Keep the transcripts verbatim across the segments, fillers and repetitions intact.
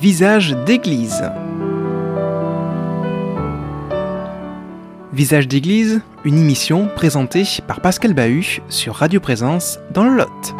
Visage d'église. Visage d'église, une émission présentée par Pascal Bahut sur Radio Présence dans le Lot.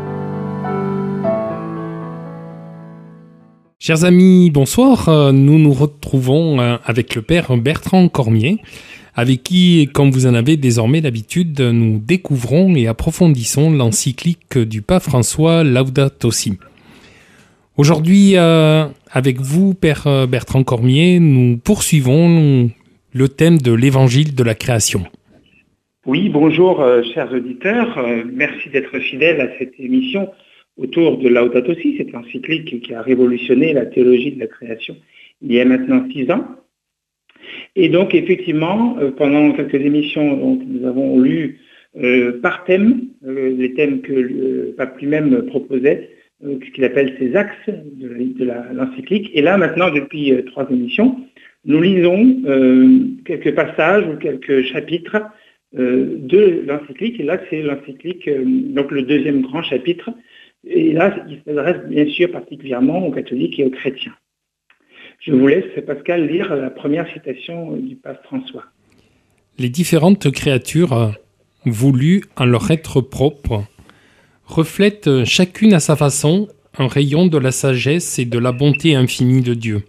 Chers amis, bonsoir. Nous nous retrouvons avec le père Bertrand Cormier, avec qui, comme vous en avez désormais l'habitude, nous découvrons et approfondissons l'encyclique du pape François Laudato Si. Aujourd'hui, euh, avec vous, père Bertrand Cormier, nous poursuivons le thème de l'évangile de la création. Oui, bonjour euh, chers auditeurs, euh, merci d'être fidèles à cette émission autour de Laudato Si, cette encyclique qui a révolutionné la théologie de la création il y a maintenant six ans. Et donc effectivement, euh, pendant quelques émissions, donc, nous avons lu euh, par thème, euh, les thèmes que le pape lui-même proposait, euh, ce qu'il appelle ses axes de, la, de la, l'encyclique. Et là maintenant, depuis euh, trois émissions, nous lisons euh, quelques passages ou quelques chapitres euh, de l'encyclique. Et là, c'est l'encyclique, euh, donc le deuxième grand chapitre. Et là, il s'adresse bien sûr particulièrement aux catholiques et aux chrétiens. Je vous laisse, Pascal, lire la première citation du pape François. Les différentes créatures, voulues en leur être propre, reflètent chacune à sa façon un rayon de la sagesse et de la bonté infinie de Dieu.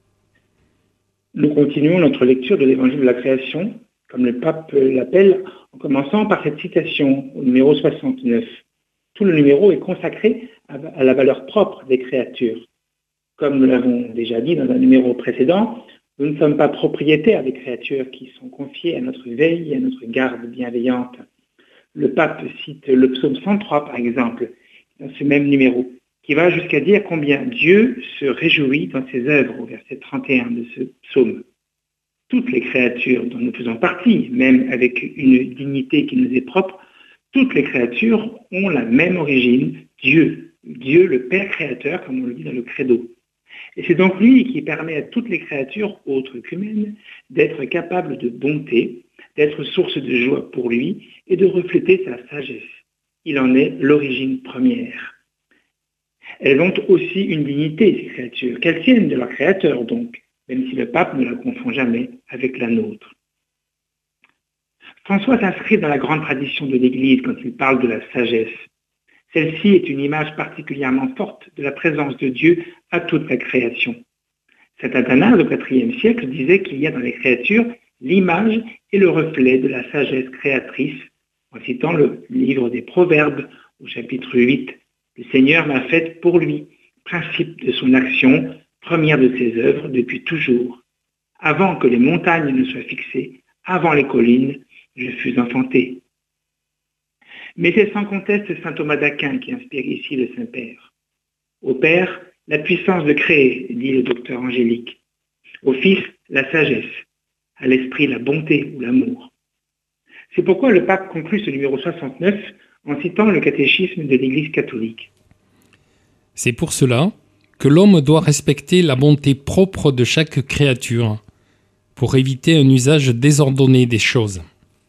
Nous continuons notre lecture de l'évangile de la création, comme le pape l'appelle, en commençant par cette citation au numéro soixante-neuf. Tout le numéro est consacré à la valeur propre des créatures. Comme nous l'avons déjà dit dans un numéro précédent, nous ne sommes pas propriétaires des créatures qui sont confiées à notre veille et à notre garde bienveillante. Le pape cite le psaume cent trois, par exemple, dans ce même numéro, qui va jusqu'à dire combien Dieu se réjouit dans ses œuvres, au verset trente et un de ce psaume. Toutes les créatures dont nous faisons partie, même avec une dignité qui nous est propre, toutes les créatures ont la même origine, Dieu. Dieu, le Père créateur, comme on le dit dans le Credo. Et c'est donc lui qui permet à toutes les créatures, autres qu'humaines, d'être capables de bonté, d'être source de joie pour lui et de refléter sa sagesse. Il en est l'origine première. Elles ont aussi une dignité, ces créatures, qu'elles tiennent de leur créateur donc, même si le pape ne la confond jamais avec la nôtre. François s'inscrit dans la grande tradition de l'Église quand il parle de la sagesse. Celle-ci est une image particulièrement forte de la présence de Dieu à toute la création. Saint Athanase, au quatrième siècle, disait qu'il y a dans les créatures l'image et le reflet de la sagesse créatrice, en citant le livre des Proverbes au chapitre huit. Le Seigneur m'a faite pour lui, principe de son action, première de ses œuvres depuis toujours. Avant que les montagnes ne soient fixées, avant les collines, je fus enfanté. Mais c'est sans conteste saint Thomas d'Aquin qui inspire ici le Saint-Père. Au Père, la puissance de créer, dit le docteur Angélique. Au Fils, la sagesse. À l'Esprit, la bonté ou l'amour. C'est pourquoi le pape conclut ce numéro soixante-neuf en citant le catéchisme de l'Église catholique. C'est pour cela que l'homme doit respecter la bonté propre de chaque créature, pour éviter un usage désordonné des choses.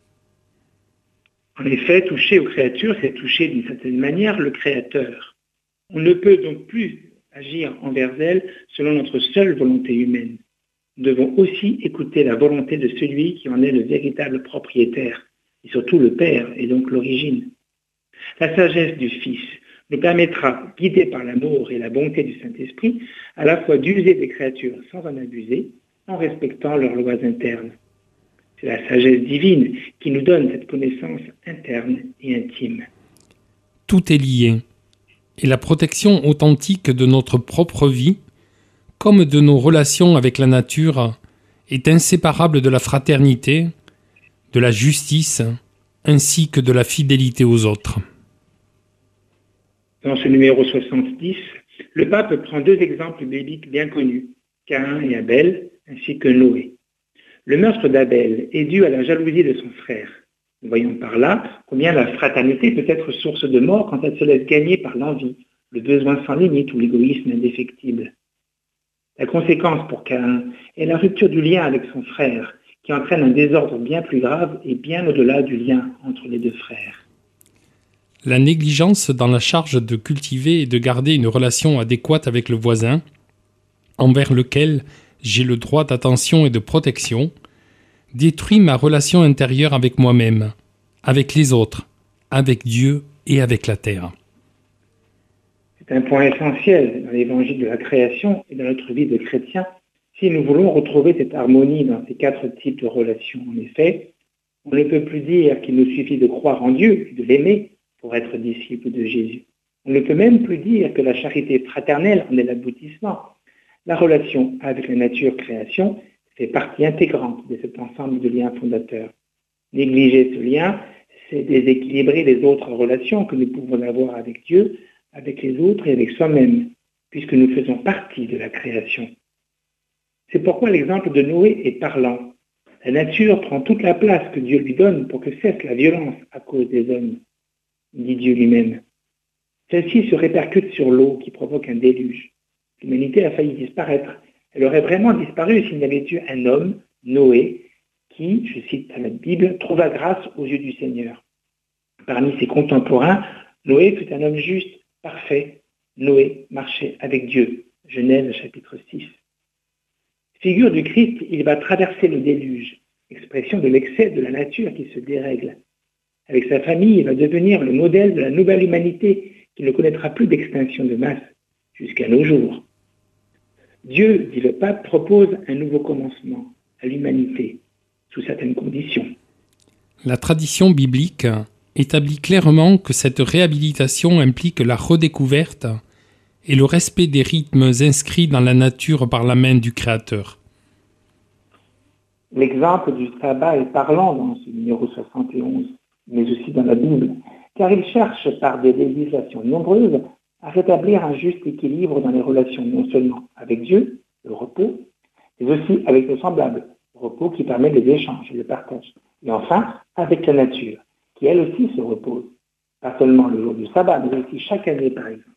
En effet, toucher aux créatures, c'est toucher d'une certaine manière le Créateur. On ne peut donc plus agir envers elles selon notre seule volonté humaine. Nous devons aussi écouter la volonté de celui qui en est le véritable propriétaire, et surtout le Père, et donc l'origine. La sagesse du Fils nous permettra, guidés par l'amour et la bonté du Saint-Esprit, à la fois d'user des créatures sans en abuser, en respectant leurs lois internes. C'est la sagesse divine qui nous donne cette connaissance interne et intime. Tout est lié, et la protection authentique de notre propre vie, comme de nos relations avec la nature, est inséparable de la fraternité, de la justice, ainsi que de la fidélité aux autres. Dans ce numéro soixante-dix, le pape prend deux exemples bibliques bien connus, Caïn et Abel, ainsi que Noé. Le meurtre d'Abel est dû à la jalousie de son frère. Nous voyons par là combien la fraternité peut être source de mort quand elle se laisse gagner par l'envie, le besoin sans limite ou l'égoïsme indéfectible. La conséquence pour Caïn est la rupture du lien avec son frère, qui entraîne un désordre bien plus grave et bien au-delà du lien entre les deux frères. La négligence dans la charge de cultiver et de garder une relation adéquate avec le voisin envers lequel j'ai le droit d'attention et de protection, détruit ma relation intérieure avec moi-même, avec les autres, avec Dieu et avec la terre. C'est un point essentiel dans l'évangile de la création et dans notre vie de chrétien si nous voulons retrouver cette harmonie dans ces quatre types de relations. En effet, on ne peut plus dire qu'il nous suffit de croire en Dieu et de l'aimer pour être disciple de Jésus. On ne peut même plus dire que la charité fraternelle en est l'aboutissement. La relation avec la nature-création fait partie intégrante de cet ensemble de liens fondateurs. Négliger ce lien, c'est déséquilibrer les autres relations que nous pouvons avoir avec Dieu, avec les autres et avec soi-même, puisque nous faisons partie de la création. C'est pourquoi l'exemple de Noé est parlant. La nature prend toute la place que Dieu lui donne pour que cesse la violence à cause des hommes, dit Dieu lui-même. Celle-ci se répercute sur l'eau qui provoque un déluge. L'humanité a failli disparaître. Elle aurait vraiment disparu s'il n'y avait eu un homme, Noé, qui, je cite la Bible, trouva grâce aux yeux du Seigneur. Parmi ses contemporains, Noé fut un homme juste, parfait. Noé marchait avec Dieu. Genèse chapitre six. Figure du Christ, il va traverser le déluge, expression de l'excès de la nature qui se dérègle. Avec sa famille, il va devenir le modèle de la nouvelle humanité qui ne connaîtra plus d'extinction de masse jusqu'à nos jours. Dieu, dit le pape, propose un nouveau commencement à l'humanité, sous certaines conditions. La tradition biblique établit clairement que cette réhabilitation implique la redécouverte et le respect des rythmes inscrits dans la nature par la main du Créateur. L'exemple du sabbat est parlant dans ce numéro soixante et onze, mais aussi dans la Bible, car il cherche par des législations nombreuses à rétablir un juste équilibre dans les relations non seulement avec Dieu, le repos, mais aussi avec le semblable, le repos qui permet les échanges et le partage, et enfin avec la nature, qui elle aussi se repose, pas seulement le jour du sabbat, mais aussi chaque année par exemple.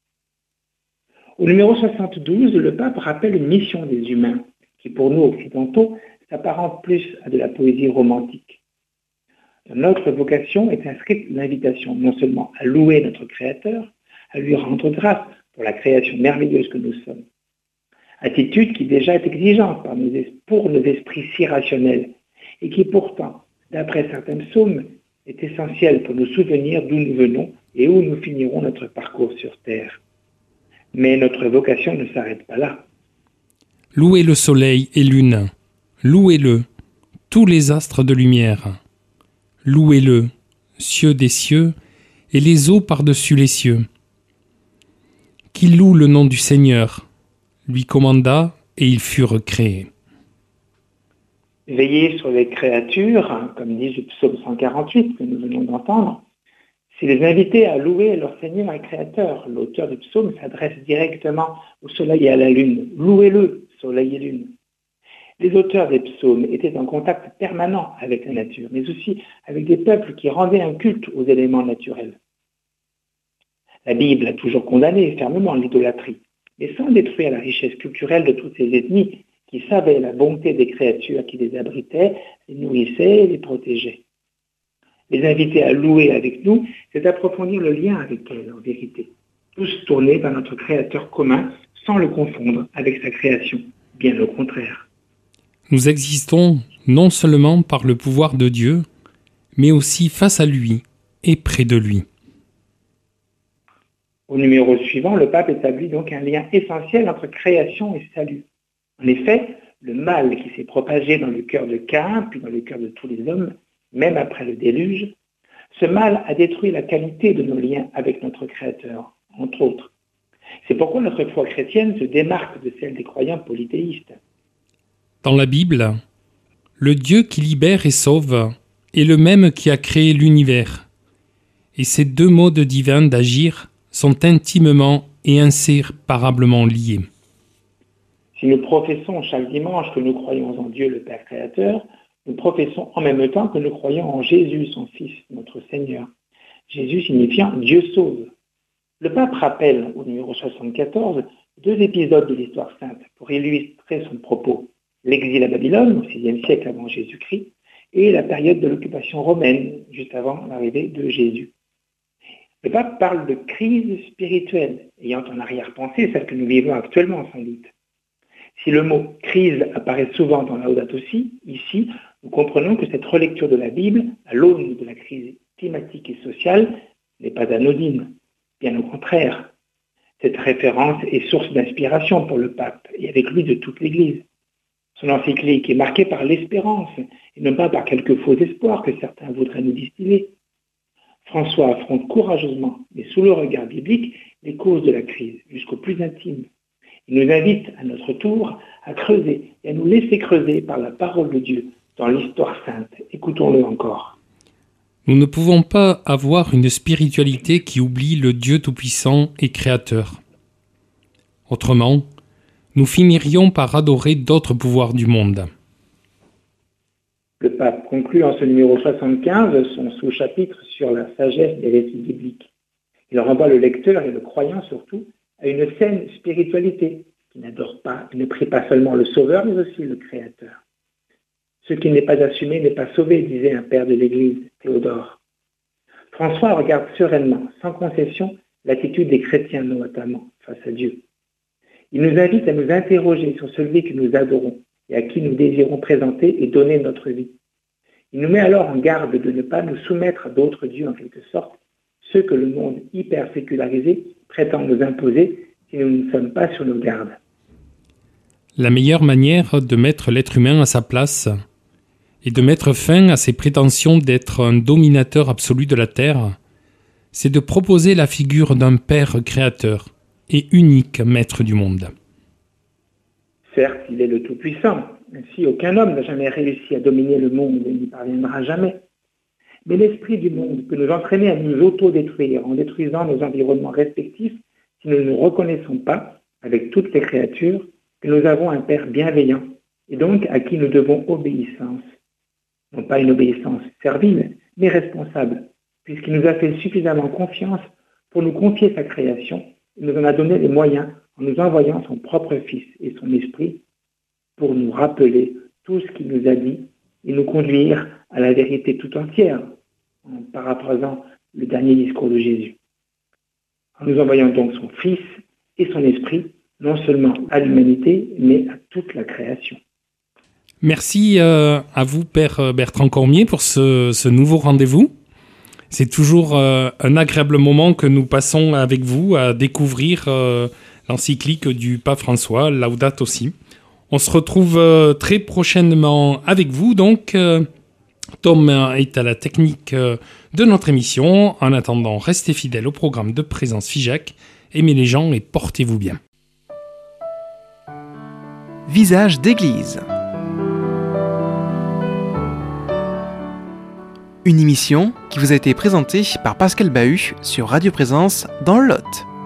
Au numéro soixante-douze, le pape rappelle une mission des humains, qui pour nous occidentaux s'apparente plus à de la poésie romantique. Dans notre vocation est inscrite l'invitation non seulement à louer notre Créateur, à lui rendre grâce pour la création merveilleuse que nous sommes. Attitude qui déjà est exigeante par nos es- pour nos esprits si rationnels et qui pourtant, d'après certains psaumes, est essentielle pour nous souvenir d'où nous venons et où nous finirons notre parcours sur terre. Mais notre vocation ne s'arrête pas là. Louez le soleil et lune, louez-le, tous les astres de lumière. Louez-le, cieux des cieux, et les eaux par-dessus les cieux. Qui loue le nom du Seigneur, lui commanda, et ils furent créés. Veiller sur les créatures, comme dit le psaume cent quarante-huit que nous venons d'entendre, c'est les inviter à louer leur Seigneur et Créateur. L'auteur du psaume s'adresse directement au soleil et à la lune. Louez-le, soleil et lune. Les auteurs des psaumes étaient en contact permanent avec la nature, mais aussi avec des peuples qui rendaient un culte aux éléments naturels. La Bible a toujours condamné fermement l'idolâtrie, mais sans détruire la richesse culturelle de toutes ces ethnies qui savaient la bonté des créatures qui les abritaient, les nourrissaient et les protégeaient. Les inviter à louer avec nous, c'est approfondir le lien avec elles, en vérité. Tous tournés vers notre Créateur commun, sans le confondre avec sa création, bien au contraire. Nous existons non seulement par le pouvoir de Dieu, mais aussi face à lui et près de lui. Au numéro suivant, le pape établit donc un lien essentiel entre création et salut. En effet, le mal qui s'est propagé dans le cœur de Caïn, puis dans le cœur de tous les hommes, même après le déluge, ce mal a détruit la qualité de nos liens avec notre Créateur, entre autres. C'est pourquoi notre foi chrétienne se démarque de celle des croyants polythéistes. Dans la Bible, le Dieu qui libère et sauve est le même qui a créé l'univers. Et ces deux modes divins d'agir sont intimement et inséparablement liés. Si nous professons chaque dimanche que nous croyons en Dieu le Père Créateur, nous professons en même temps que nous croyons en Jésus, son Fils, notre Seigneur. Jésus signifiant Dieu sauve. Le pape rappelle au numéro soixante-quatorze deux épisodes de l'histoire sainte pour illustrer son propos. L'exil à Babylone au sixième siècle avant Jésus-Christ et la période de l'occupation romaine juste avant l'arrivée de Jésus. Le pape parle de crise spirituelle, ayant en arrière-pensée celle que nous vivons actuellement sans doute. Si le mot « crise » apparaît souvent dans Laudato Si, ici, nous comprenons que cette relecture de la Bible, à l'aune de la crise climatique et sociale, n'est pas anodine. Bien au contraire. Cette référence est source d'inspiration pour le pape et avec lui de toute l'Église. Son encyclique est marquée par l'espérance et non pas par quelques faux espoirs que certains voudraient nous distiller. François affronte courageusement, mais sous le regard biblique, les causes de la crise jusqu'au plus intime. Il nous invite à notre tour à creuser et à nous laisser creuser par la parole de Dieu dans l'histoire sainte. Écoutons-le encore. Nous ne pouvons pas avoir une spiritualité qui oublie le Dieu Tout-Puissant et Créateur. Autrement, nous finirions par adorer d'autres pouvoirs du monde. Le pape conclut en ce numéro soixante-quinze son sous-chapitre sur la sagesse des récits bibliques. Il renvoie le lecteur et le croyant surtout à une saine spiritualité qui n'adore pas et ne prie pas seulement le Sauveur mais aussi le Créateur. Ce qui n'est pas assumé n'est pas sauvé, disait un père de l'Église, Théodore. François regarde sereinement, sans concession, l'attitude des chrétiens notamment face à Dieu. Il nous invite à nous interroger sur celui que nous adorons et à qui nous désirons présenter et donner notre vie. Il nous met alors en garde de ne pas nous soumettre à d'autres dieux en quelque sorte, ceux que le monde hyper sécularisé prétend nous imposer si nous ne sommes pas sur nos gardes. La meilleure manière de mettre l'être humain à sa place et de mettre fin à ses prétentions d'être un dominateur absolu de la Terre, c'est de proposer la figure d'un Père créateur et unique maître du monde. Certes, il est le Tout-Puissant, ainsi aucun homme n'a jamais réussi à dominer le monde et n'y parviendra jamais. Mais l'esprit du monde peut nous entraîner à nous auto-détruire en détruisant nos environnements respectifs si nous ne nous reconnaissons pas, avec toutes les créatures, que nous avons un Père bienveillant et donc à qui nous devons obéissance. Non pas une obéissance servile, mais responsable, puisqu'il nous a fait suffisamment confiance pour nous confier sa création et nous en a donné les moyens en nous envoyant son propre Fils et son Esprit pour nous rappeler tout ce qu'il nous a dit et nous conduire à la vérité tout entière, en paraphrasant le dernier discours de Jésus. En nous envoyant donc son Fils et son Esprit, non seulement à l'humanité, mais à toute la création. Merci euh, à vous, Père Bertrand Cormier, pour ce, ce nouveau rendez-vous. C'est toujours euh, un agréable moment que nous passons avec vous à découvrir euh, l'encyclique du pape François, Laudato Si. On se retrouve euh, très prochainement avec vous. Donc, euh, Tom est à la technique euh, de notre émission. En attendant, restez fidèles au programme de Présence Figeac. Aimez les gens et portez-vous bien. Visage d'église. Une émission qui vous a été présentée par Pascal Bahut sur Radio Présence dans le Lot.